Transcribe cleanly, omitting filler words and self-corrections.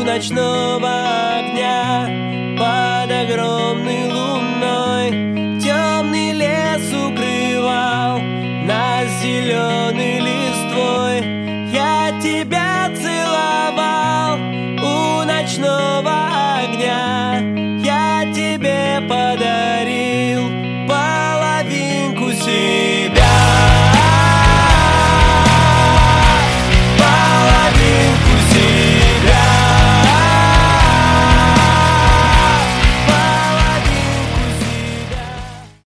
ночного огня под огромной луной. Темный лес укрывал нас зеленой листвой. Я тебя целовал у ночного огня, я тебе подарил